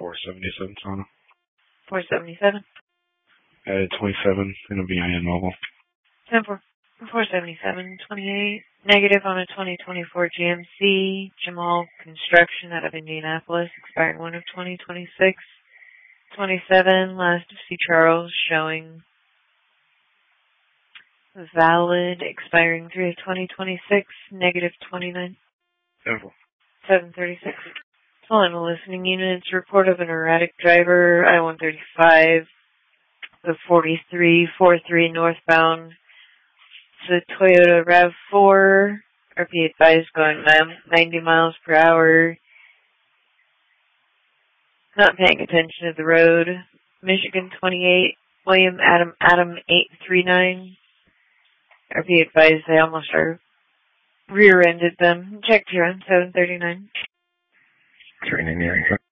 477 Sona. 477. Added 27 in a VIN mobile. 477, 28. Negative on a 2024 GMC Jamal Construction out of Indianapolis, expiring 1 of 2026. 27, last of C. Charles, showing valid, expiring 3 of 2026, negative 29. 736. Calling the listening units, report of an erratic driver, I-135, the 4343 northbound, the Toyota RAV4, RP advised going 90 miles per hour, not paying attention to the road. Michigan 28, William Adam 839, RP advised they almost rear-ended them. Checked here on 739. 399.